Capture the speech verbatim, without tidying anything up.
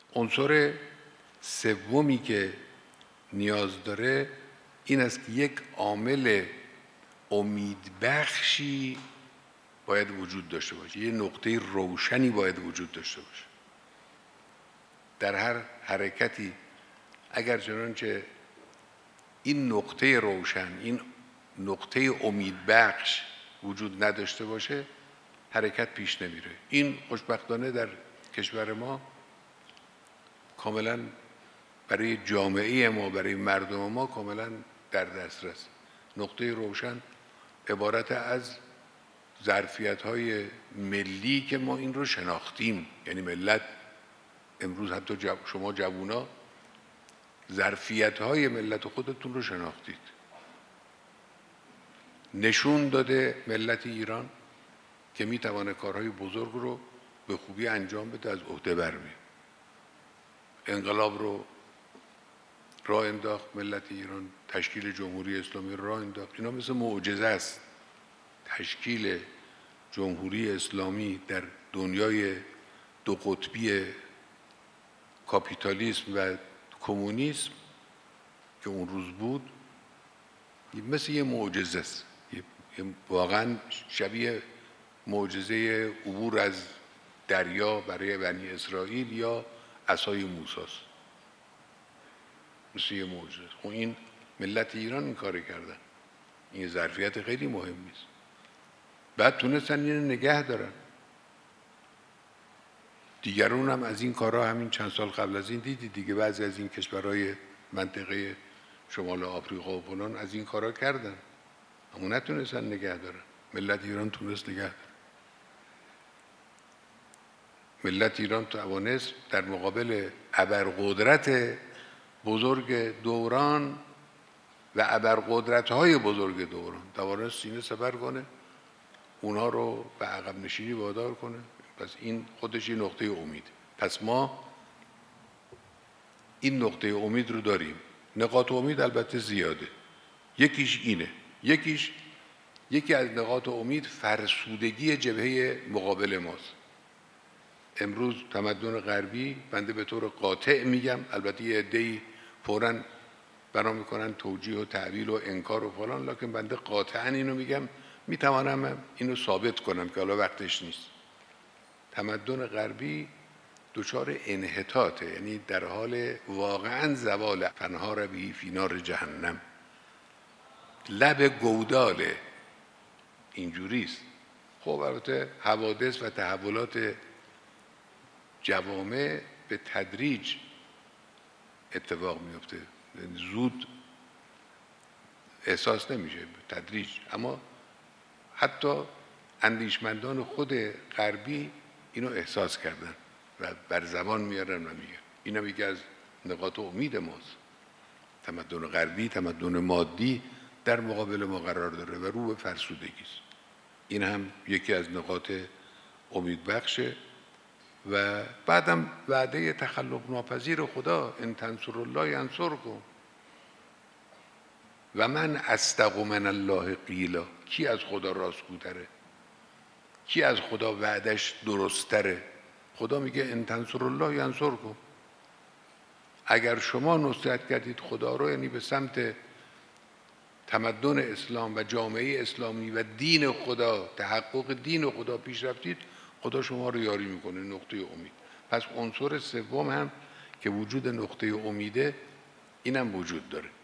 عنصر سومی که نیاز داره این است که یک عامل امیدبخشی باید وجود داشته باشه، یه نقطه روشنی باید وجود داشته باشه در هر حرکتی. اگر چنانچه این نقطه روشن، این نقطه امیدبخش وجود نداشته باشه حرکت پیش نمیره. این خوشبختانه در کشور ما کاملا برای جامعه ما، برای مردم ما کاملا در دسترس. نقطه روشن عبارت از ظرفیت‌های ملی که ما این رو شناختیم، یعنی ملت امروز حتی جب شما جوونا ظرفیت‌های ملت خودتون رو شناختید. نشون داده ملت ایران که میتونه کارهای بزرگ رو به خوبی انجام بده، از عهده برمیاد. انقلاب رو راه انداخت ملت ایران، تشکیل جمهوری اسلامی رو راه انداخت. اینا مثل معجزه است. تشکیل جمهوری اسلامی در دنیای دو قطبی کاپیتالیسم و کمونیسم که اون روز بود مثل یه معجزه است، واقعا شبیه معجزه عبور از دریا برای بنی اسرائیل یا عصای موسی است. مثل یه معجزه. خب این ملت ایران این کار کردن، این ظرفیت خیلی مهمی است. بعد تونستن اینو نگه دارن. دیگرون هم از این کارها همین چند سال قبل از این دیدید دیگه، بعضی از این کشورهای منطقه شمال آفریقا و فلان از این کارها کردن اما نتونستن نگه دارن. ملت ایران تونست نگه داره. ملت ایران توانست در مقابل ابرقدرت بزرگ دوران و ابرقدرت‌های بزرگ دوران توانست سینه سپر کنه، اونها رو به عقب نشینی وادار کنه. پس این خودش این نقطه امید. پس ما این نقطه امید رو داریم. نقاط امید البته زیاده. یکیش اینه. یکیش یکی از نقاط امید فرسودگی جبهه مقابل ماست. امروز تمدن غربی، بنده به طور قاطع میگم، البته یه عده‌ای فوراً بنا میکنن توجیه و تعویل و انکار و فلان، لکن بنده قاطعاً اینو میگم، میتوانم اینو ثابت کنم که حالا وقتش نیست. تمدن غربی دچار انحطاطه، یعنی در حال واقعاً زوال. فنهار به فی نار جهنم، لب گوداله، اینجوریست. خب البته حوادث و تحولات جوامع به تدریج اتفاق میفته، زود احساس نمیشه، به تدریج. اما حتی اندیشمندان خود غربی اینو احساس کردن و بر زبان میارن و میگن. اینا یکی از نقاط امید ماست. تمدن غربی، تمدن مادی در مقابل ما قرار داره و رو به فرسودگی است. این هم یکی از نقاط امید بخشه. و بعدم وعده تخلف ناپذیر خدا، ان تنصر الله ینصرکم و من اصدق من الله قیلا. کی از خدا راستگوتره؟ کی از خدا وعدش درستره؟ خدا میگه ان تنصر الله ینصرکم. اگر شما نصرت کردید خدا رو، یعنی به سمت تمدن اسلام و جامعه اسلامی و دین خدا، تحقق دین خدا پیش رفتید، خدا شما رو یاری میکنه. نقطه امید. پس عنصر سوم هم که وجود نقطه امیده، اینم وجود داره.